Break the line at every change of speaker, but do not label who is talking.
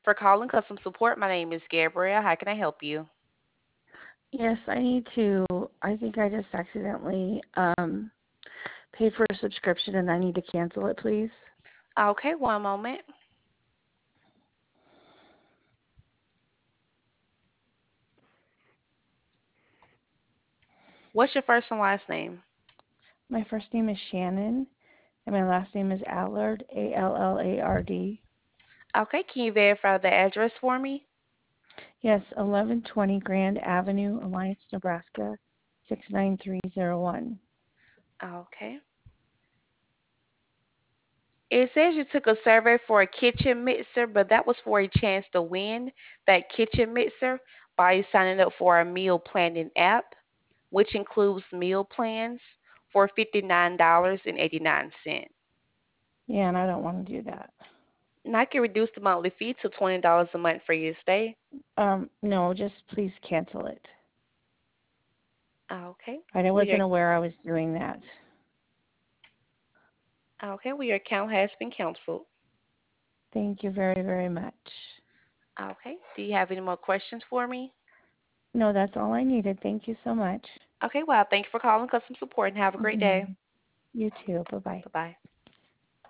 For calling customer support, my name is Gabrielle. How can I help you?
Yes, I need to. I think I just accidentally paid for a subscription and I need to cancel it, please.
Okay, one moment. What's your first and last name?
My first name is Shannon and my last name is Allard, Allard.
Okay, can you verify the address for me?
Yes, 1120 Grand Avenue, Alliance, Nebraska, 69301.
Okay. It says you took a survey for a kitchen mixer, but that was for a chance to win that kitchen mixer by signing up for a meal planning app, which includes meal plans for $59.89.
Yeah, and I don't want to do that.
And I can reduce the monthly fee to $20 a month for your stay.
No, just please cancel it.
Okay.
I
Well, your
wasn't aware I was doing that.
okay, well, your account has been canceled.
Thank you very, very much.
Okay. Do you have any more questions for me?
No, that's all I needed. Thank you so much.
Okay, well, thank you for calling customer support and have a great day.
You too. Bye bye.
Bye bye.